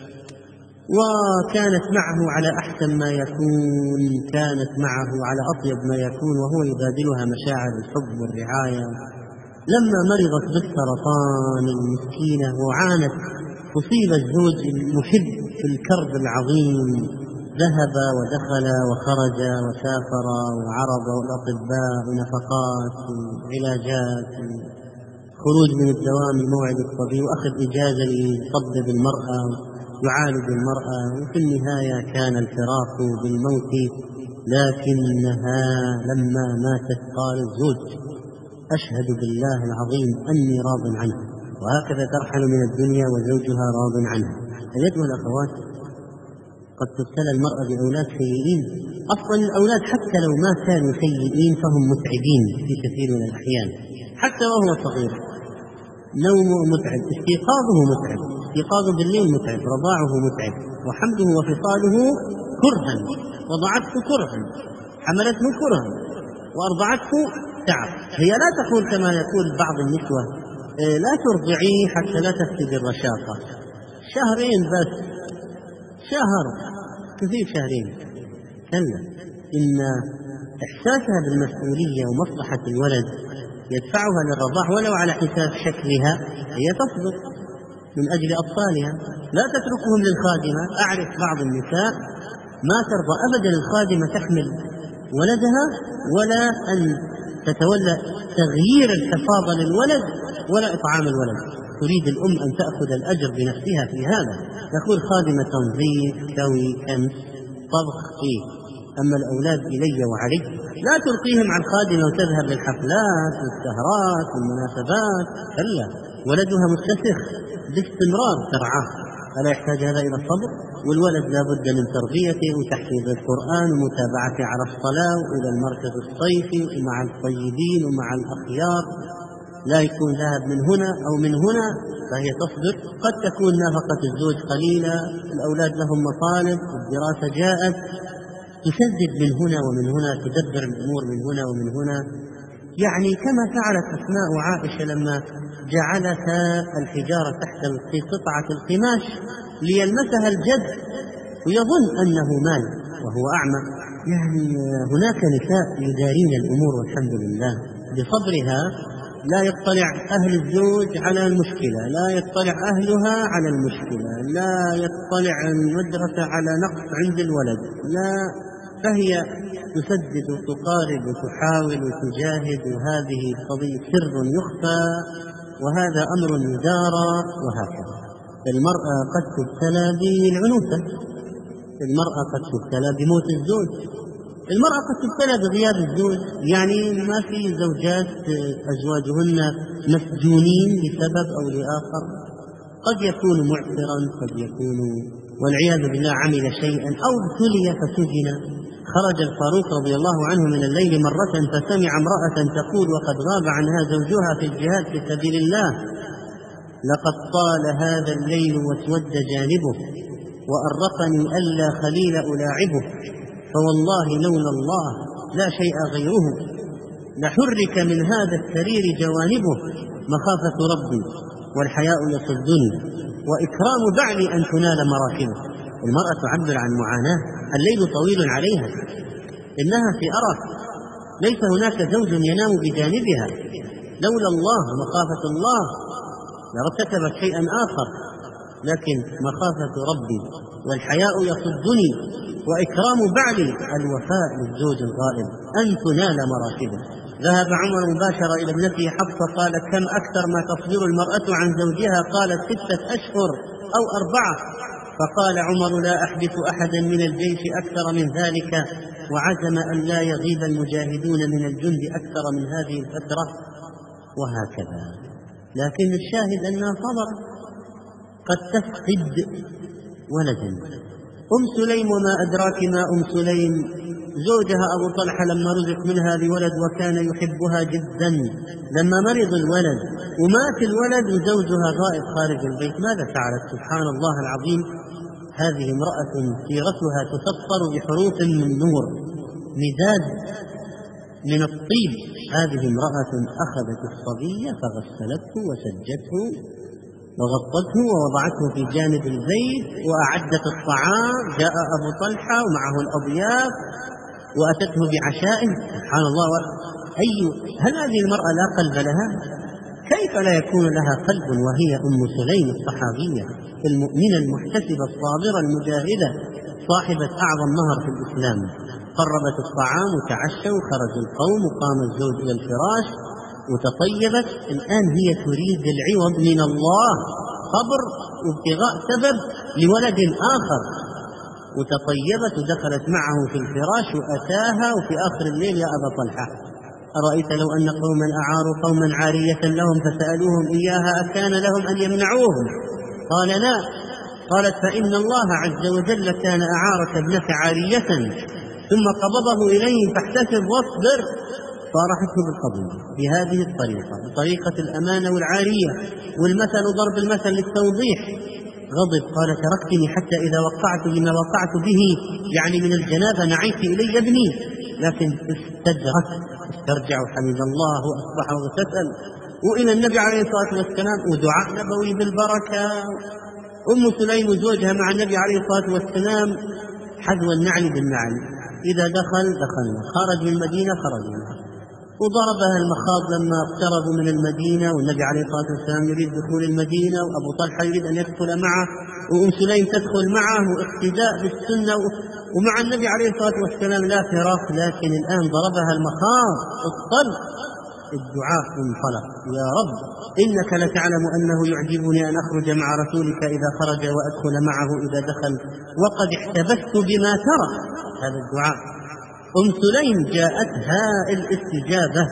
وكانت معه على أحسن ما يكون، كانت معه على أطيب ما يكون، وهو يبادلها مشاعر الحب والرعاية. لما مرضت بالسرطان المسكينة وعانت، أصيب الزوج المحب في الكرب العظيم، ذهب ودخل وخرج وسافر وعرض الأطباء ونفقات وعلاجات، خروج من الدوام الموعد الطبيب، وأخذ إجازة ليطبب المرأة يعالج المرأة، وفي النهاية كان الفراق بالموت. لكنها لما ماتت قال الزوج أشهد بالله العظيم أني راض عنها، وهكذا ترحل من الدنيا وزوجها راض عنها. أيتها الأخوات، قد تبتلى المرأة بأولاد سيئين. أصلا الأولاد حتى لو ما كانوا سيئين فهم متعبين في كثير من الأحيان، حتى وهو صغير. نومه متعب، استيقاظه متعب، استيقاظه بالليل متعب، رضاعه متعب، وحمله وفصاله كرها، وضعته كرها، حملته كرها، وأرضعته تعب. هي لا تقول كما يقول بعض النسوة لا ترضعي حتى لا تفسد الرشاقة. شهرين بس، شهر كثير، شهرين. كلا، إن إحساسها بالمسؤولية ومصلحة الولد يدفعها للرضاع ولو على حساب شكلها، هي تصبر من أجل أطفالها، لا تتركهم للخادمة. أعرف بعض النساء ما ترضى أبدا الخادمة تحمل ولدها ولا أن تتولى تغيير الحفاظة للولد ولا إطعام الولد، تريد الأم أن تأخذ الأجر بنفسها في هذا، تقول خادمة تنظيف، كوي، كنس، طبخ فيه، أما الأولاد إلي وعلي. لا تلقيهم على الخادمة وتذهب للحفلات والسهرات والمناسبات، كلا، ولدها مستسخ باستمرار ترعاه، ألا يحتاج هذا إلى الصبر؟ والولد لا بد من تربيته وتحفيظ القرآن ومتابعته على الصلاة وإلى المركز الصيفي ومع الطيبين ومع الأخيار، لا يكون ذهب من هنا أو من هنا، فهي تصبر. قد تكون نفقة الزوج قليلة، الأولاد لهم مطالب، الدراسة جاءت، تسدد من هنا ومن هنا، تدبر الأمور من هنا ومن هنا، يعني كما فعلت أسماء وعائشة لما جعلتا الحجارة تحت قطعة القماش ليلمسها الجد ويظن أنه مال وهو أعمى. يعني هناك نساء يدارين الأمور والحمد لله بصبرها، لا يطلع أهل الزوج على المشكلة، لا يطلع أهلها على المشكلة، لا يطلع المدرسة على نقص عند الولد، لا، فهي تسدد وتقارب وتحاول وتجاهد، وهذه قضية سر يخفى وهذا أمر يدارى. وهكذا المرأة قد تبتلى بالعنوسة، المرأة قد تبتلى بموت الزوج، المرأة قد تبتلى بغياب الزوج، يعني ما في زوجات أزواجهن مسجونين لسبب أو لآخر، قد يكون معسرا، قد يكون والعياذ بالله عمل شيئا أو ابتلي فسجن. خرج الفاروق رضي الله عنه من الليل مرة فسمع امرأة تقول وقد غاب عنها زوجها في الجهاد في سبيل الله: لقد طال هذا الليل واسود جانبه وأرقني ألا خليل ألاعبه، فوالله لولا الله لا شيء غيره لحرك من هذا السرير جوانبه، مخافة ربي والحياء يصدني وإكرام بعلي أن تنال مراكبه. المرأة تعبر عن معاناة، الليل طويل عليها، إنها في أرق، ليس هناك زوج ينام بجانبها، لولا الله ومخافة الله لارتكبت شيئا آخر، لكن مخافة ربي والحياء يصدني وإكرام بعلي، الوفاء للزوج الغائب، أن تنال مراتبه. ذهب عمر مباشرة إلى ابنته حفصة قال: كم أكثر ما تصبر المرأة عن زوجها؟ قالت: 6 أشهر أو 4. فقال عمر: لا أحبس أحدا من الجيش أكثر من ذلك، وعزم أن لا يغيب المجاهدون من الجند أكثر من هذه الفترة. وهكذا، لكن الشاهد أنها صبرت. قد تفقد ولدا. أم سليم، وما أدراك ما أم سليم، زوجها أبو طلحة لما رزق منها بولد وكان يحبها جدا، لما مرض الولد ومات الولد وزوجها غائب خارج البيت، ماذا فعلت؟ سبحان الله العظيم، هذه امرأة سيرتها تسطر بحروف من نور، مداد من الطيب. هذه امرأة أخذت الصبي فغسلته وسجته وغطته ووضعته في جانب البيت وأعدت الطعام، جاء أبو طلحة ومعه الأضياف وأتته بعشاء. سبحان الله، هل هذه المرأة لا قلب لها؟ كيف لا يكون لها قلب وهي أم سليم الصحابية المؤمنة المحتسبة الصابرة المجاهدة صاحبة أعظم نهر في الإسلام؟ قربت الطعام وتعشوا وخرج القوم وقام الزوج إلى الفراش وتطيبت. الآن هي تريد العوض من الله، صبر وابتغاء سبب لولد آخر، وتطيبت ودخلت معه في الفراش وأتاها. وفي آخر الليل: يا أبا طلحة، أرأيت لو أن قوما أعاروا قوما عارية لهم فسألوهم إياها أكان لهم أن يمنعوهم؟ قال: لا. قالت: فإن الله عز وجل كان أعارك ابنك عارية ثم قبضه إليه فاحتسب واصبر. صارحته بالقبول بهذه الطريقة، بطريقة الأمانة والعارية، والمثل ضرب المثل للتوضيح. غضب، قال: تركتني حتى إذا وقعت بما وقعت به، يعني من الجنابة، نعيت إلي ابني. لكن استرجع حمد الله وأصبح واغتسل وإلى النبي عليه الصلاة والسلام ودعاء نبوي بالبركة. أم سليم وزوجها مع النبي عليه الصلاة والسلام حذو النعل بالنعل، إذا دخلنا، خرج من المدينة خرجنا. وضربها المخاض لما اقتربوا من المدينة والنبي عليه الصلاة والسلام يريد دخول المدينة وأبو طلحة يريد أن يدخل معه وأم سليم تدخل معه، اقتداء بالسنة ومع النبي عليه الصلاة والسلام لا فراق. لكن الآن ضربها المخاض الطلق، الدعاء انطلق: يا رب إنك لتعلم أنه يعجبني أن أخرج مع رسولك إذا خرج وأدخل معه إذا دخل، وقد احتبست بما ترى. هذا الدعاء. أم سليم جاءتها الاستجابة: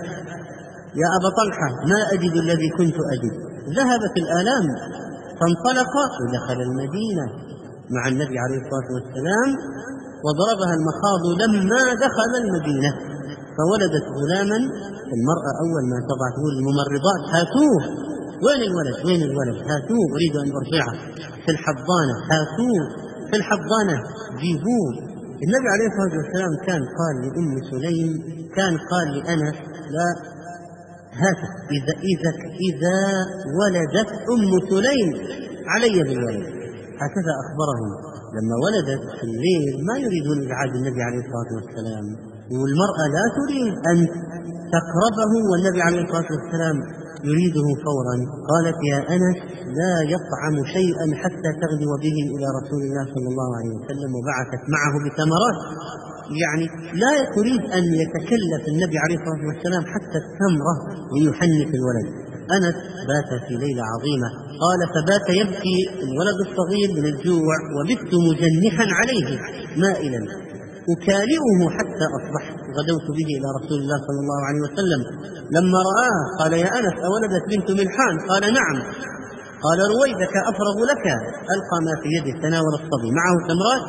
يا أبا طلحة ما أجد الذي كنت أجد. ذهبت الآلام فانطلق ودخل المدينة مع النبي عليه الصلاة والسلام، وضربها المخاض لما دخل المدينة فولدت غلاما. المرأة أول ما تضع تقول الممرضات: هاتوه، وين الولد؟ وين الولد؟ هاتوه، أريد أن أرجعه في الحضانة، هاتوه في الحضانة، جيبوه. النبي عليه الصلاة والسلام كان قال لأم سليم، كان قال لأنس: لا، هاته إذا ولدت أم سليم علي بالولد. هكذا أخبرهم. لما ولدت في الليل ما يريدون إبعاد النبي عليه الصلاة والسلام، والمرأة لا تريد أن تقربه والنبي عليه الصلاة والسلام يريده فورا. قالت: يا أنس لا يطعم شيئا حتى تغدو به إلى رسول الله صلى الله عليه وسلم، وبعثت معه بتمرات، يعني لا تريد أن يتكلف النبي عليه الصلاة والسلام حتى التمرة ليحنك الولد. أنس بات في ليلة عظيمة، قال: فبات يبكي الولد الصغير من الجوع، وبت مجنحا عليه مائلا أكالئه حتى أصبحت، غدوت به إلى رسول الله صلى الله عليه وسلم. لما رآه قال: يا أنس أولدت بنت ملحان؟ قال: نعم. قال: رويدك أفرغ لك. ألقى ما في يده، تناول الصبي معه تمرات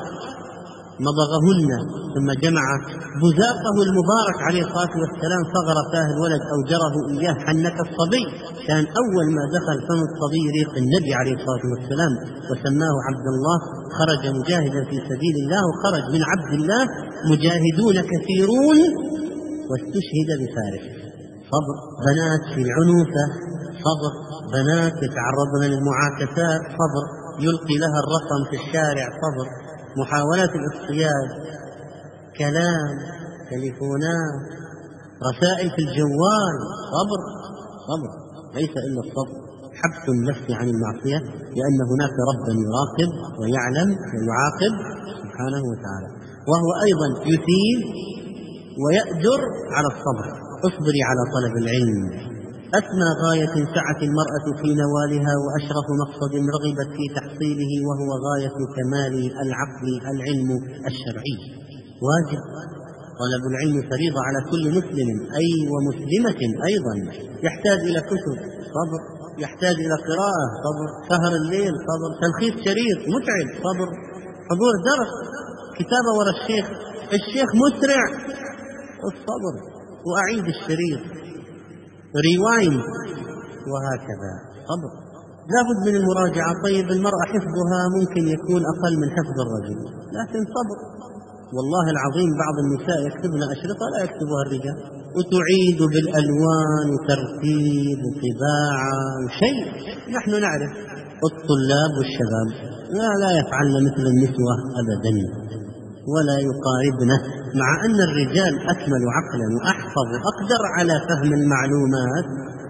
مضغهن، ثم جمع بزاقه المبارك عليه الصلاة والسلام فغر فاه الولد أو جره إياه، حنك الصبي. كان أول ما دخل فم الصبي ريق النبي عليه الصلاة والسلام، وسماه عبد الله. خرج مجاهدا في سبيل الله، وخرج من عبد الله مجاهدون كثيرون، واستشهد بفارس. صبر بنات في العنوسة، صبر بنات يتعرضن للمعاكسات، صبر يلقي لها الرقم في الشارع، صبر محاولات الاصطياد، كلام، تليفونات، رسائل في الجوال، صبر. صبر ليس إلا الصبر، حبس النفس عن المعصية، لأن هناك ربا يراقب ويعلم ويعاقب سبحانه وتعالى، وهو أيضا يثيب ويأجر على الصبر. اصبري على طلب العلم، أسمى غاية سعت المرأة في نوالها، وأشرف مقصد رغبت في تحصيله، وهو غاية كمال العقل العلم الشرعي. واجب طلب العلم فريضة على كل مسلم أي ومسلمة أيضا. يحتاج إلى كتب، صبر. يحتاج إلى قراءة، صبر. سهر الليل، صبر. تلخيص شريط متعب، صبر. حضور درس، كتابة ورا الشيخ مسرع، الصبر. وأعيد الشريط، ريوايند، وهكذا، صبر. لابد من المراجعة. طيب المرأة حفظها ممكن يكون أقل من حفظ الرجل، لكن صبر. والله العظيم بعض النساء يكتبن أشرطة لا يكتبها الرجال، وتعيد بالألوان وترتيب وطباعة وشيء. نحن نعرف الطلاب والشباب لا يفعلن مثل النسوة أبدا، ولا يقاربنه، مع أن الرجال أكمل عقلا وأحفظ وأقدر على فهم المعلومات،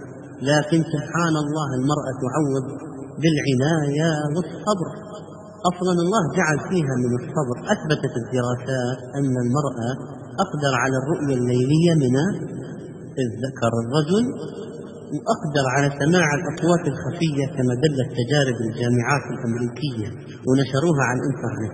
لكن سبحان الله المرأة تعوض بالعناية والصبر. أصلا الله جعل فيها من الصبر. أثبتت الدراسات أن المرأة أقدر على الرؤية الليلية من الذكر الرجل، وأقدر على سماع الأصوات الخفية كما دلت تجارب الجامعات الأمريكية ونشروها على الإنترنت،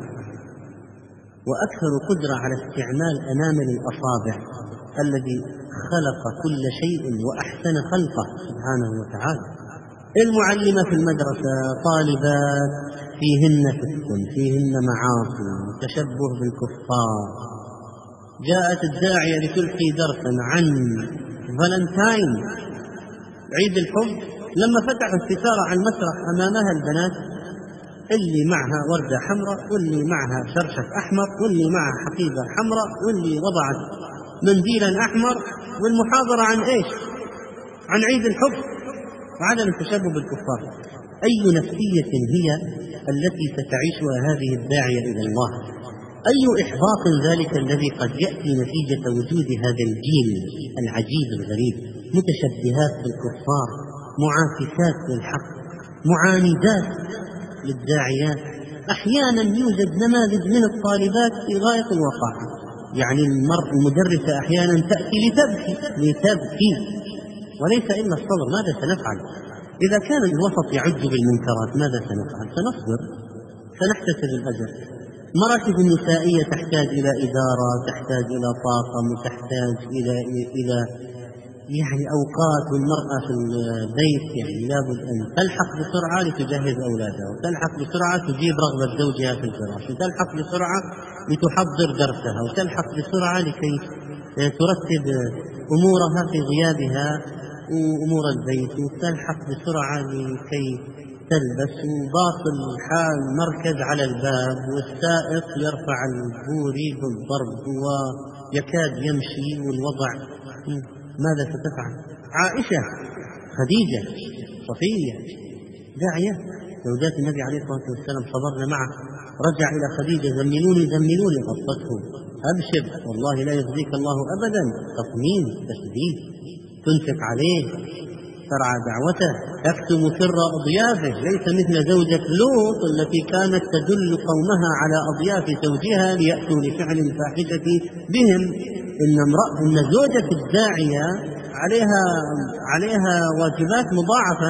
وأكثر قدرة على استعمال أنامل الأصابع الذي خلق كل شيء وأحسن خلقه سبحانه وتعالى. المعلمة في المدرسة طالبات فيهن فسق، فيهن معاصي، تشبه بالكفار. جاءت الداعية لتلقي درسا عن فالنتاين، عيد الحب، لما فتحت الستارة عن المسرح أمامها البنات اللي معها وردة حمراء، واللي معها شرشف أحمر، واللي معها حقيبة حمراء، واللي وضعت منديلا أحمر، والمحاضرة عن إيش؟ عن عيد الحب. وعدم التشبه بالكفار. أي نفسية هي التي ستعيشها هذه الداعية إلى الله؟ أي إحباط ذلك الذي قد يأتي نتيجة وجود هذا الجيل العجيب الغريب، متشبهات بالكفار، معاكسات للحق، معاندات للداعيات. أحيانا يوجد نماذج من الطالبات في غاية الوقاحة، يعني المدرسة أحيانا تأتي لتبكي وليس إلا الصبر. ماذا سنفعل؟ إذا كان الوسط يعج بالمنكرات ماذا سنفعل؟ سنصبر، سنحتسب الأجر. مراكز النسائية تحتاج إلى إدارة، تحتاج إلى طاقم، تحتاج إلى يعني أوقات، والمرأة في البيت يعني لابد أن تلحق بسرعة لتجهز أولادها، وتلحق بسرعة تجيب رغبة زوجها في الفراش، وتلحق بسرعة لتحضر درسها، وتلحق بسرعة لكي ترتب أمورها في غيابها وأمور البيت، وتلحق بسرعة لكي تلبس، وباطل حال مركز على الباب، والسائق يرفع البوري بالضرب ويكاد يمشي، والوضع ماذا ستفعل؟ عائشة، خديجة، صفية، داعية زوجات النبي عليه الصلاة والسلام صبرنا معه. رجع إلى خديجة: زملوني غطته، أبشر والله لا يخزيك الله أبدا. تطمين، تشديد، تنفق عليه، ترعى دعوته، تكتم سر أضيافه. ليس مثل زوجة لوط التي كانت تدل قومها على أضياف زوجها ليأتوا لفعل الفاحشة بهم. إن زوجة الداعية عليها واجبات مضاعفة،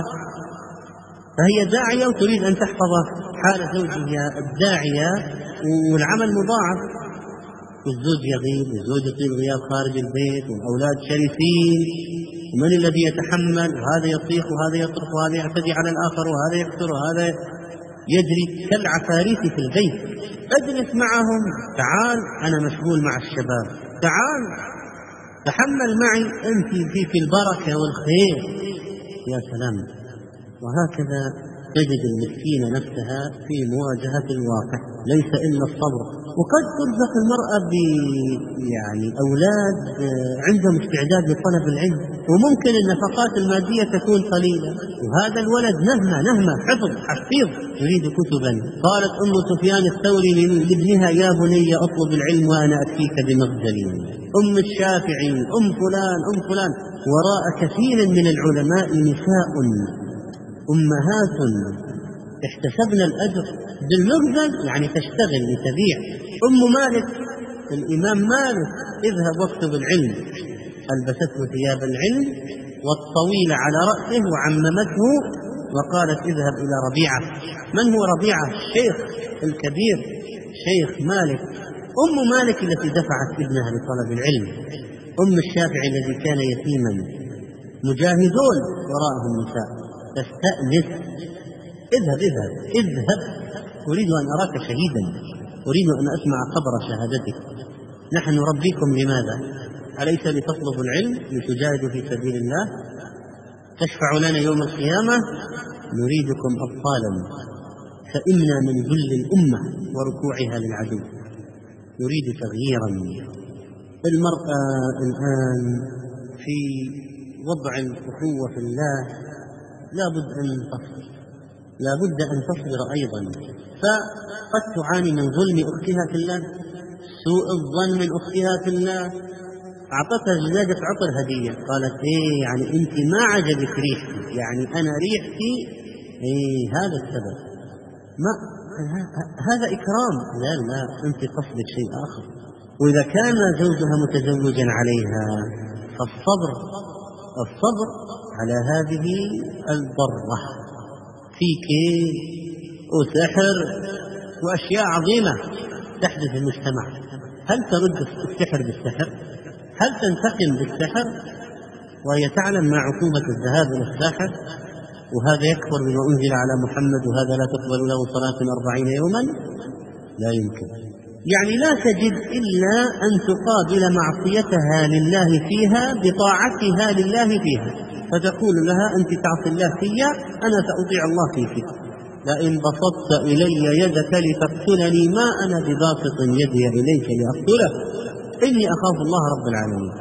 فهي داعية وتريد أن تحفظ حال زوجها الداعية، والعمل مضاعف. والزوج يغيب، والزوج يطيل غياب خارج البيت، والأولاد شرسين، ومن الذي يتحمل؟ وهذا يصيح وهذا يصرخ وهذا يعتدي على الآخر وهذا يكسر وهذا يجري كالعفاريت في البيت. اجلس معهم، تعال أنا مشغول مع الشباب، تعال تحمل معي، أنت فيك البركة والخير. يا سلام. وهكذا تجد المسكينة نفسها في مواجهة الواقع، ليس إلا الصبر. وقد ترزق المرأة يعني أولاد عندهم استعداد لطلب العلم، وممكن النفقات المادية تكون قليلة، وهذا الولد نهمة حفيظ يريد كتبا. قالت أم سفيان الثوري لابنها: يا بني أطلب العلم وأنا أكفيك بمغزلي. أم الشافعي، أم فلان. وراء كثير من العلماء نساء أمهات احتسبن الأجر بالمغزل، يعني تشتغل لتبيع. أم مالك، الإمام مالك: اذهب واكتب العلم. ألبسته ثياب العلم والطويل على رأسه وعممته، وقالت: اذهب إلى ربيعة. من هو ربيعة؟ الشيخ الكبير شيخ مالك. أم مالك التي دفعت ابنها لطلب العلم. أم الشافعي الذي كان يتيما، مجاهدون وراءهم نساء. تستأنس: اذهب أريد أن أراك شهيدا، أريد أن أسمع خبر شهادتك. نحن نربيكم لماذا؟ أليس لتطلبوا العلم لتجاهدوا في سبيل الله؟ تشفع لنا يوم القيامة؟ نريدكم أبطالا فإمنا من ذل الأمة وركوعها للعدو. نريد تغييرا. المرأة الآن في وضع الأخوة في الله لا بد أن تصبر أيضا. فقد تعاني من ظلم أختها في الله، سوء الظن من أختها في الله. أعطتها زجاجة عطر هدية، قالت: يعني أنت ما عجبك ريحتي، يعني أنا ريحتي هذا السبب. ما هذا إكرام؟ لا أنت قصدك شيء آخر. وإذا كان زوجها متزوجا عليها فالصبر على هذه الضرة فيك وسحر وأشياء عظيمة تحدث في المجتمع. هل ترد السحر بالسحر؟ هل تنتقم بالسحر وهي تعلم ما عقوبة الذهاب إلى الساحر؟ وهذا يكفر بما أنزل على محمد، وهذا لا تقبل له صلاة 40 يوما. لا يمكن. يعني لا تجد إلا أن تقابل معصيتها لله فيها بطاعتها لله فيها، فتقول لها: أنت تعصي الله فيا، أنا سأطيع الله فيك. لئن بسطت إلي يدك لتقتلني ما أنا بباسط يدي إليك لأقتلك، إني أخاف الله رب العالمين.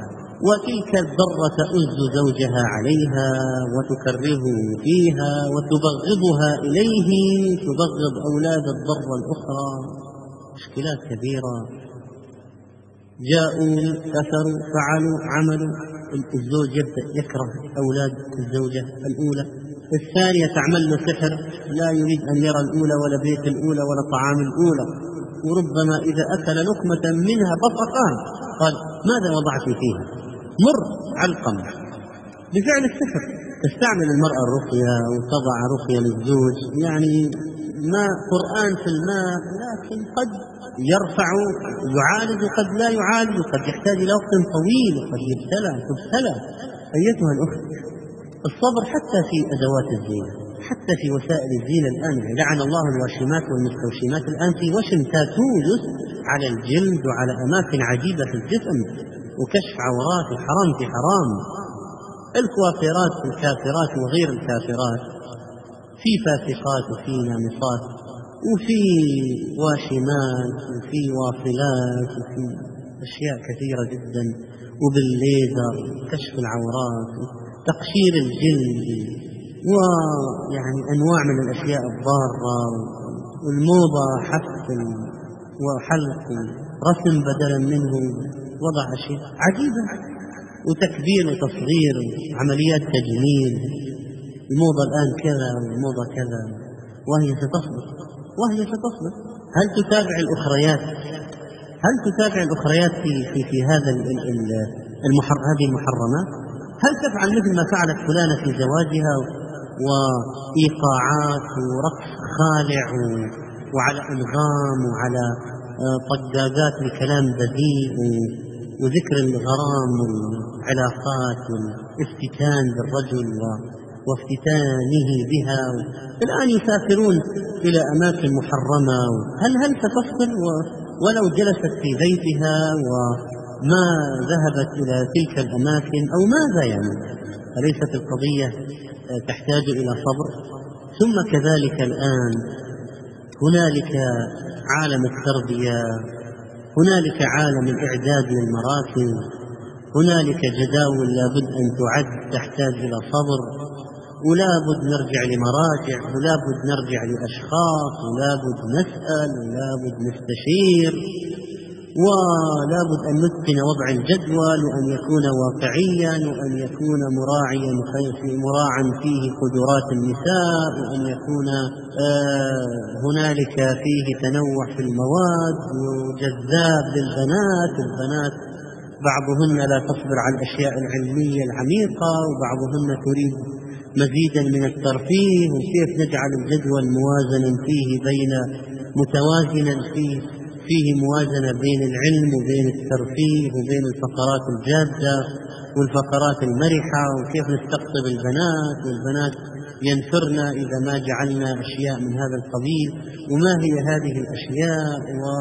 وتلك الضرة تؤز زوجها عليها وتكرهه فيها وتبغضها إليه، تبغض أولاد الضرة الأخرى، مشكلات كبيرة. جاءوا كفروا فعلوا عملوا، الزوج يبدأ يكره أولاد الزوجة الأولى، الثانية تعمل له سحر، لا يريد أن يرى الأولى ولا بيت الأولى ولا طعام الأولى، وربما إذا أكل لقمة منها بصقها قال ماذا وضعت فيها؟ مر علقمة بفعل السحر. تستعمل المرأة الرقية وتضع رقية للزوج، يعني ما قرآن في الماء، لكن قد يرفع يعالج وقد لا يعالج، وقد يحتاج إلى وقت طويل وقد تبتلى. أيتها الأخت، الصبر حتى في أدوات الزينة، حتى في وسائل الزينة الآن، لعن الله الواشمات والمستوشمات. الآن في وشم تاتوز على الجلد وعلى أماكن عجيبة في الجسم، وكشف عورات وحرام في حرام. الكوافرات الكافرات وغير الكافرات، في فاسقات وفي نامصات وفي واشمات وفي واصلات وفي أشياء كثيرة جدا، وبالليزر كشف العورات، تقشير الجلد، ويعني أنواع من الأشياء الضارة، والموضة حفظ وحلق رسم بدلا منه، وضع أشياء عجيبة، وتكبير وتصغير، عمليات تجميل. الموضة الآن كذا والموضة كذا، وهي ستصبر. هل تتابع الأخريات؟ في هذه المحرمات؟ هل تفعل مثل ما فعلت فلانة في زواجها، وإيقاعات ورقص خالع وعلى أنغام وعلى طقاقات لكلام بذيء وذكر الغرام والعلاقات والافتتان بالرجل وافتتانه بها؟ الآن يسافرون إلى أماكن محرمة. هل ستصبر ولو جلست في بيتها وما ذهبت إلى تلك الأماكن أو ماذا؟ يعني أليست القضية تحتاج إلى صبر؟ ثم كذلك الآن هنالك عالم التربية، هنالك عالم الإعداد للمراكز، هنالك جداول لابد أن تعد، تحتاج إلى صبر، ولابد نرجع لمراجع، ولابد نرجع لأشخاص، ولابد نسأل، ولابد نستشير، ولابد أن نتقن وضع الجدول، وأن يكون واقعيا، وأن يكون مراعا فيه قدرات النساء، وأن يكون هنالك فيه تنوع في المواد وجذاب للبنات. البنات بعضهن لا تصبر على الأشياء العلمية العميقة، وبعضهن تريد مزيدا من الترفيه، وكيف نجعل الجدول موازنا فيه متوازنا فيه موازنة بين العلم وبين الترفيه وبين الفقرات الجادة والفقرات المرحة، وكيف نستقطب البنات، والبنات ينفرن إذا ما جعلنا أشياء من هذا القبيل، وما هي هذه الأشياء.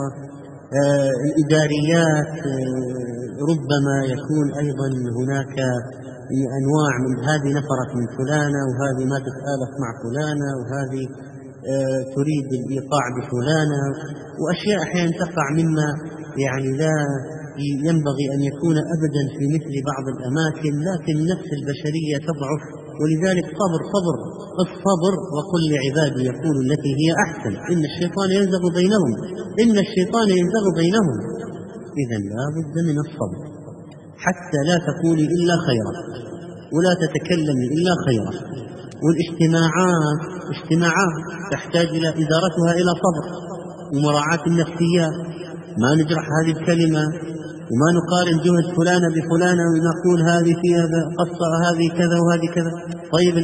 والإداريات ربما يكون أيضا هناك أنواع من هذه نفرت من فلانة، وهذه ما تتآلف مع فلانة، وهذه تريد الإيقاع بفلانة، وأشياء أحيانا تقع مما يعني لا ينبغي أن يكون أبدا في مثل بعض الأماكن، لكن النفس البشرية تضعف. ولذلك الصبر وقل لعبادي يقول التي هي أحسن إن الشيطان ينزغ بينهم. إذن لا بد من الصبر حتى لا تقولي إلا خيرا ولا تتكلمي إلا خيرا. والاجتماعات تحتاج إلى إدارتها إلى صبر ومراعاة النفسيات، ما نجرح هذه الكلمة وما نقارن جهد فلانة بفلانة ونقول هذه فيها قصة هذه كذا وهذه كذا. طيب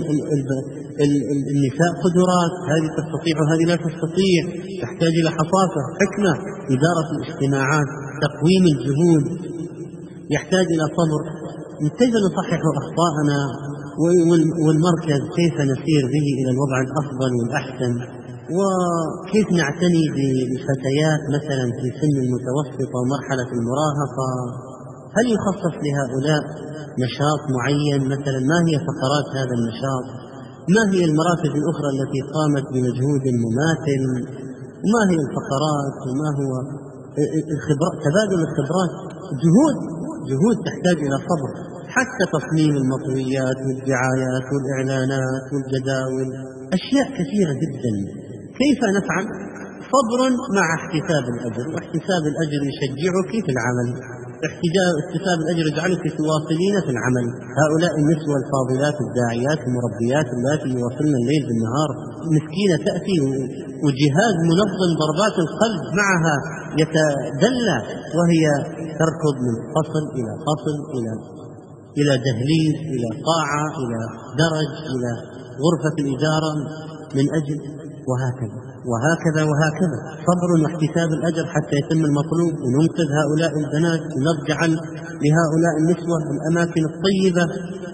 النساء قدرات، هذه تستطيع وهذه لا تستطيع، تحتاج إلى حصافة، حكمة، إدارة الاجتماعات، تقويم الجهود، يحتاج إلى صبر. كيف نصحح أخطاءنا والمركز كيف نسير به إلى الوضع الأفضل والأحسن، وكيف نعتني بالفتيات مثلا في سن المتوسطة ومرحلة المراهقة. هل يخصص لهؤلاء نشاط معين مثلا؟ ما هي فقرات هذا النشاط؟ ما هي المراكز الأخرى التي قامت بمجهود مماثل؟ وما هي الفقرات؟ وما هو تبادل الخبرات؟ جهود جهود تحتاج إلى صبر، حتى تصميم المطويات والدعايات والإعلانات والجداول، أشياء كثيرة جدا. كيف نفعل؟ صبر مع احتساب الأجر، واحتساب الأجر يشجعك في العمل، احتساب الأجر يجعلك تواصلين في العمل. هؤلاء النسوة الفاضلات الداعيات المربيات اللاتي يواصلن الليل بالنهار، مسكينة تأتي وجهاز منظم ضربات القلب معها يتدلى، وهي تركض من فصل إلى فصل، إلى دهليز، إلى قاعة، إلى درج، إلى غرفة الإدارة من أجل، وهكذا وهكذا. صبر واحتساب الأجر حتى يتم المطلوب، وننقذ هؤلاء البنات، ونجعل لهؤلاء النسوة الأماكن الطيبة.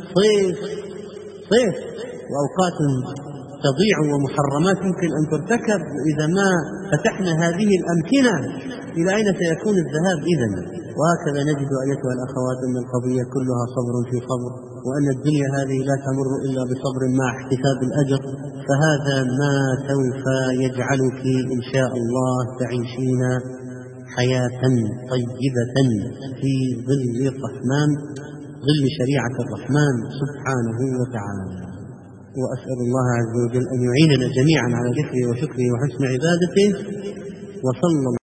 صيف وأوقات تضيع ومحرمات يمكن أن ترتكب، إذا ما فتحنا هذه الأمكنة إلى أين سيكون الذهاب إذن؟ وهكذا نجد أيتها الأخوات أن القضية كلها صبر في صبر، وأن الدنيا هذه لا تمر إلا بصبر مع احتساب الأجر. فهذا ما سوف يجعلك إن شاء الله تعيشين حياة طيبة في ظل الرحمن، ظل شريعة الرحمن سبحانه وتعالى. وأسأل الله عز وجل أن يعيننا جميعا على ذكره وشكره وحسن عبادته. وصلى